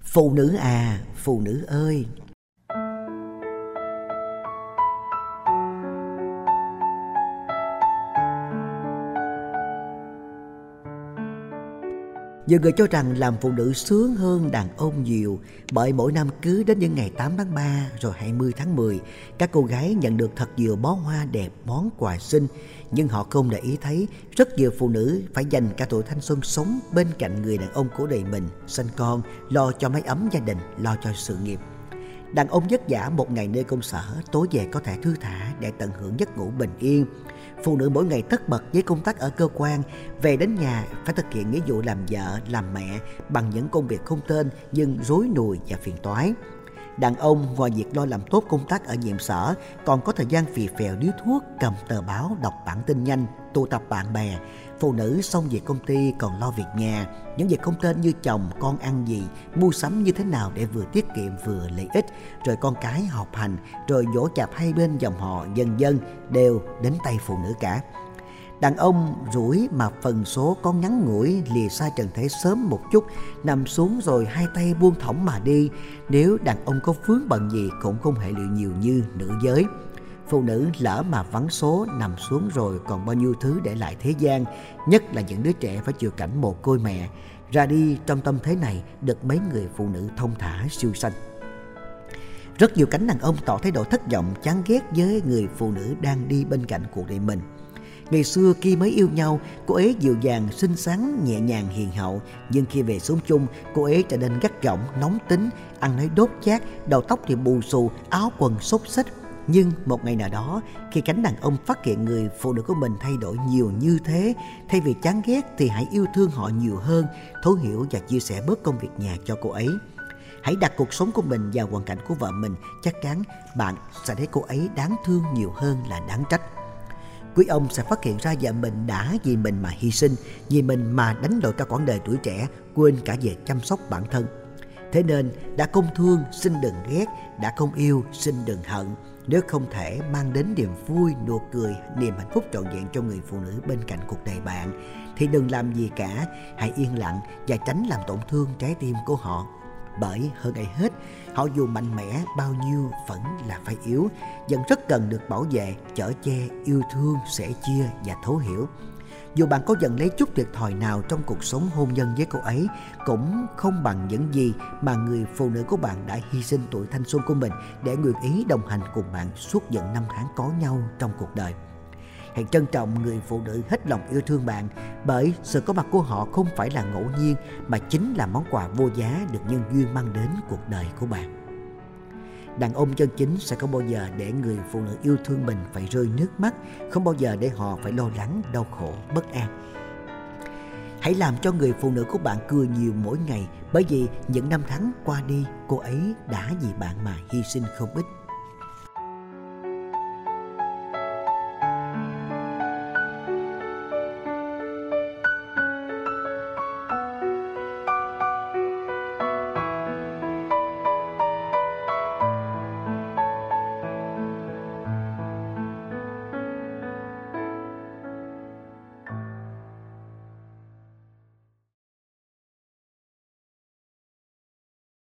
Phụ nữ à, phụ nữ ơi! Nhiều người cho rằng làm phụ nữ sướng hơn đàn ông nhiều, bởi mỗi năm cứ đến những ngày 8 tháng 3 rồi 20 tháng 10, các cô gái nhận được thật nhiều bó hoa đẹp, món quà xinh. Nhưng họ không để ý thấy rất nhiều phụ nữ phải dành cả tuổi thanh xuân sống bên cạnh người đàn ông của đời mình, sinh con, lo cho mái ấm gia đình, lo cho sự nghiệp. Đàn ông vất vả một ngày nơi công sở, tối về có thể thư thả để tận hưởng giấc ngủ bình yên. Phụ nữ mỗi ngày tất bật với công tác ở cơ quan, về đến nhà phải thực hiện nghĩa vụ làm vợ, làm mẹ bằng những công việc không tên nhưng rối nùi và phiền toái. Đàn ông ngoài việc lo làm tốt công tác ở nhiệm sở, còn có thời gian phì phèo điếu thuốc, cầm tờ báo, đọc bản tin nhanh, tụ tập bạn bè. Phụ nữ xong việc công ty còn lo việc nhà, những việc không tên như chồng, con ăn gì, mua sắm như thế nào để vừa tiết kiệm vừa lợi ích, rồi con cái học hành, rồi dỗ chạp hai bên dòng họ, vân vân đều đến tay phụ nữ cả. Đàn ông rủi mà phần số có ngắn ngủi, lìa xa trần thế sớm một chút, nằm xuống rồi hai tay buông thõng mà đi. Nếu đàn ông có vướng bận gì cũng không hệ lụy nhiều như nữ giới. Phụ nữ lỡ mà vắng số nằm xuống rồi còn bao nhiêu thứ để lại thế gian, nhất là những đứa trẻ phải chịu cảnh mồ côi mẹ. Ra đi trong tâm thế này được mấy người phụ nữ thông thả siêu sanh. Rất nhiều cánh đàn ông tỏ thái độ thất vọng, chán ghét với người phụ nữ đang đi bên cạnh cuộc đời mình. Ngày xưa khi mới yêu nhau, cô ấy dịu dàng, xinh xắn, nhẹ nhàng, hiền hậu. Nhưng khi về sống chung, cô ấy trở nên gắt gỏng, nóng tính, ăn nói đốt chát, đầu tóc thì bù xù, áo quần xốc xếch. Nhưng một ngày nào đó, khi cánh đàn ông phát hiện người phụ nữ của mình thay đổi nhiều như thế, thay vì chán ghét thì hãy yêu thương họ nhiều hơn, thấu hiểu và chia sẻ bớt công việc nhà cho cô ấy. Hãy đặt cuộc sống của mình vào hoàn cảnh của vợ mình, chắc chắn bạn sẽ thấy cô ấy đáng thương nhiều hơn là đáng trách. Quý ông sẽ phát hiện ra vợ mình đã vì mình mà hy sinh, vì mình mà đánh đổi cả quãng đời tuổi trẻ, quên cả về chăm sóc bản thân. Thế nên đã không thương xin đừng ghét, đã không yêu xin đừng hận. Nếu không thể mang đến niềm vui, nụ cười, niềm hạnh phúc trọn vẹn cho người phụ nữ bên cạnh cuộc đời bạn, thì đừng làm gì cả, hãy yên lặng và tránh làm tổn thương trái tim của họ. Bởi hơn ai hết, họ dù mạnh mẽ bao nhiêu vẫn là phải yếu, vẫn rất cần được bảo vệ, chở che, yêu thương, sẻ chia và thấu hiểu. Dù bạn có dần lấy chút thiệt thòi nào trong cuộc sống hôn nhân với cô ấy, cũng không bằng những gì mà người phụ nữ của bạn đã hy sinh tuổi thanh xuân của mình để nguyện ý đồng hành cùng bạn suốt những năm tháng có nhau trong cuộc đời. Hãy trân trọng người phụ nữ hết lòng yêu thương bạn, bởi sự có mặt của họ không phải là ngẫu nhiên mà chính là món quà vô giá được nhân duyên mang đến cuộc đời của bạn. Đàn ông chân chính sẽ không bao giờ để người phụ nữ yêu thương mình phải rơi nước mắt, không bao giờ để họ phải lo lắng, đau khổ, bất an. Hãy làm cho người phụ nữ của bạn cười nhiều mỗi ngày, bởi vì những năm tháng qua đi, cô ấy đã vì bạn mà hy sinh không ít.